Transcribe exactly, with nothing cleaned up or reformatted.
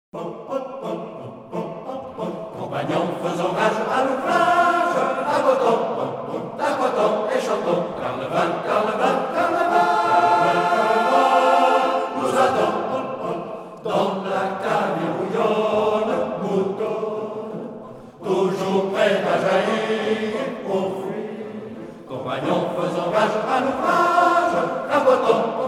Compagnons, faisons rage à l'ouvrage, tapotons, tapotons et chantons, carnaval, carnaval, carnaval, nous attend dans la cave bouillonne, moutonne, toujours prêt à jaillir au fruit. Compagnons, faisons rage à l'ouvrage, tapotons,